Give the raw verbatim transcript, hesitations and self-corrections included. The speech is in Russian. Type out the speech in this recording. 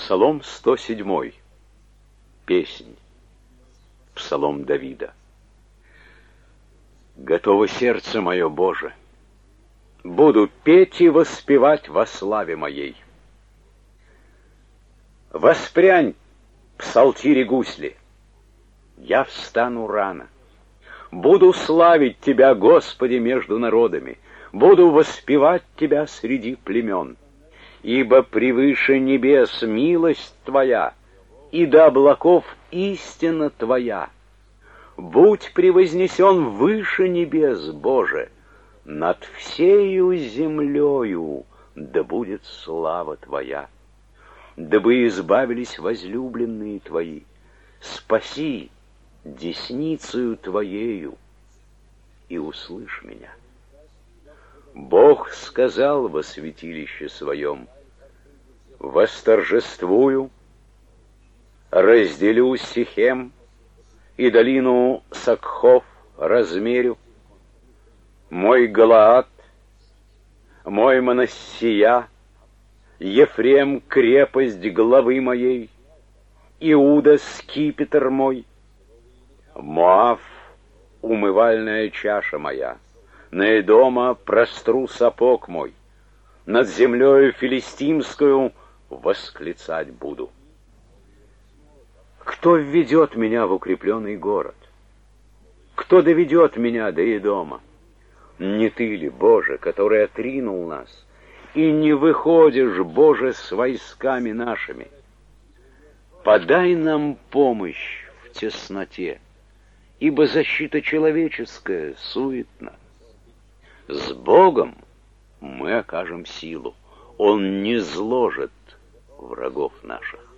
Псалом сто седьмой. Песнь. Псалом Давида. Готово сердце мое, Боже, буду петь и воспевать во славе моей. Воспрянь, псалтири гусли, я встану рано. Буду славить Тебя, Господи, между народами, буду воспевать Тебя среди племен. Ибо превыше небес милость Твоя, и до облаков истина Твоя. Будь превознесен выше небес, Боже, над всею землею да будет слава Твоя. Дабы избавились возлюбленные Твои, спаси десницею Твоею и услышь меня. Бог сказал во святилище своем: восторжествую, разделю Сихем и долину Сакхов размерю. Мой Галаад, мой Манассия, Ефрем — крепость главы моей, Иуда — скипетр мой, Моав — умывальная чаша моя, на Эдома простру сапог мой, над землею филистимскую восклицать буду. Кто введет меня в укрепленный город? Кто доведет меня до Эдома? Не Ты ли, Боже, который отринул нас, и не выходишь, Боже, с войсками нашими? Подай нам помощь в тесноте, ибо защита человеческая суетна. С Богом мы окажем силу, Он не зложит врагов наших.